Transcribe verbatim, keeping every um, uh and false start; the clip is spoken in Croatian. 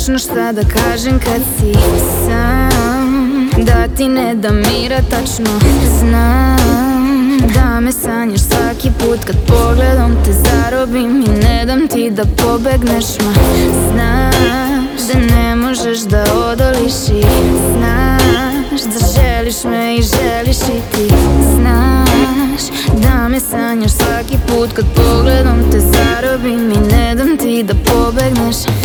tačno šta da kažem kad si sam, da ti ne dam mira tačno. Znam da me sanjaš svaki put kad pogledom te zarobim i ne dam ti da pobegneš, ma znaš da ne možeš da odoliš i znaš da želiš me i želiš i ti. Znaš da me sanjaš svaki put kad pogledom te zarobim i ne dam ti da pobegneš.